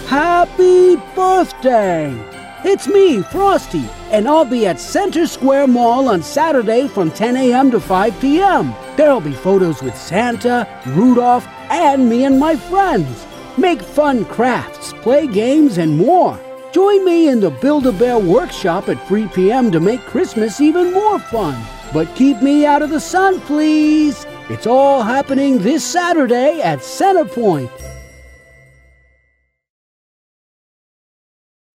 Happy birthday! It's me, Frosty, and I'll be at Center Square Mall on Saturday from 10 a.m. to 5 p.m. There'll be photos with Santa, Rudolph, and me and my friends. Make fun crafts, play games, and more. Join me in the Build-A-Bear workshop at 3 p.m. to make Christmas even more fun. But keep me out of the sun, please. It's all happening this Saturday at Centerpoint.